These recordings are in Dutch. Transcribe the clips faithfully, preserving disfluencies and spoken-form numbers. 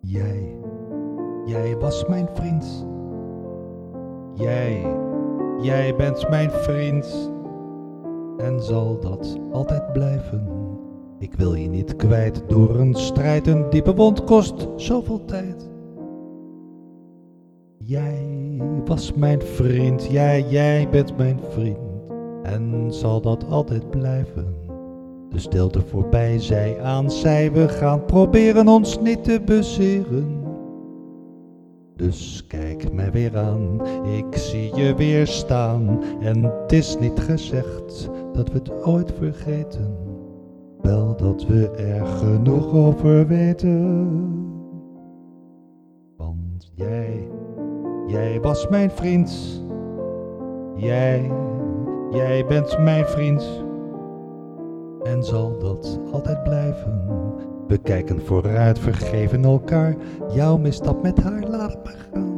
Jij, jij was mijn vriend. Jij, jij bent mijn vriend. En zal dat altijd blijven. Ik wil je niet kwijt door een strijd. Een diepe wond kost zoveel tijd. Jij was mijn vriend. Jij, jij bent mijn vriend. En zal dat altijd blijven. De stilte voorbij, zij aan zij. We gaan proberen ons niet te bezeren. Dus kijk mij weer aan, ik zie je weer staan. En het is niet gezegd dat we het ooit vergeten. Wel dat we er genoeg over weten. Want jij, jij was mijn vriend. Jij, jij bent mijn vriend. En zal dat altijd blijven. We kijken vooruit, vergeven elkaar. Jouw misstap met haar, laat me gaan.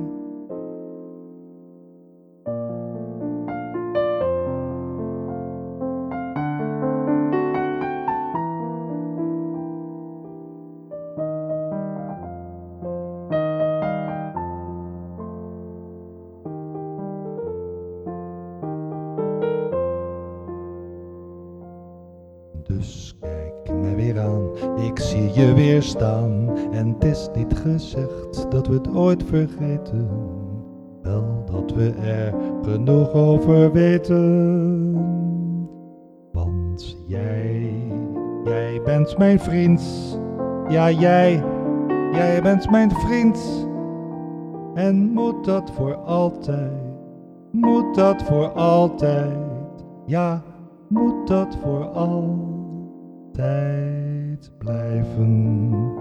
Dus kijk mij weer aan, ik zie je weer staan. En het is niet gezegd dat we het ooit vergeten. Wel dat we er genoeg over weten. Want jij, jij bent mijn vriend. Ja, jij, jij bent mijn vriend. En moet dat voor altijd, moet dat voor altijd. Ja, moet dat voor altijd blijven.